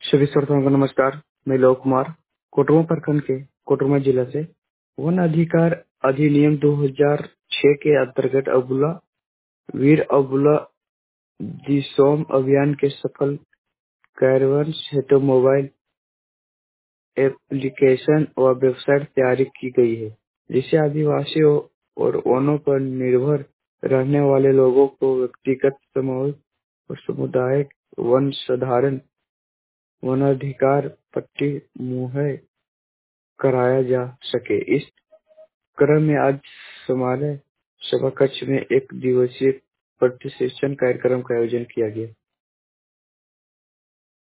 सभी श्रोताओं को नमस्कार। मैं लोक कुमार कोटरमा प्रखंड के कोटरमा जिला से वन अधिकार अधिनियम 2006 के अंतर्गत अबुला वीर अबुला दिसोम अभियान के सफल कार्यान्वयन हेतु मोबाइल एप्लीकेशन व वेबसाइट तैयार की गई है, जिससे आदिवासियों और वनों पर निर्भर रहने वाले लोगों को व्यक्तिगत, सामूहिक और सामुदायिक वन साधारण वनाधिकार पट्टी मुहैया कराया जा सके। इस क्रम में आज समालय सभा कक्ष में एक दिवसीय प्रशिक्षण कार्यक्रम का आयोजन किया गया।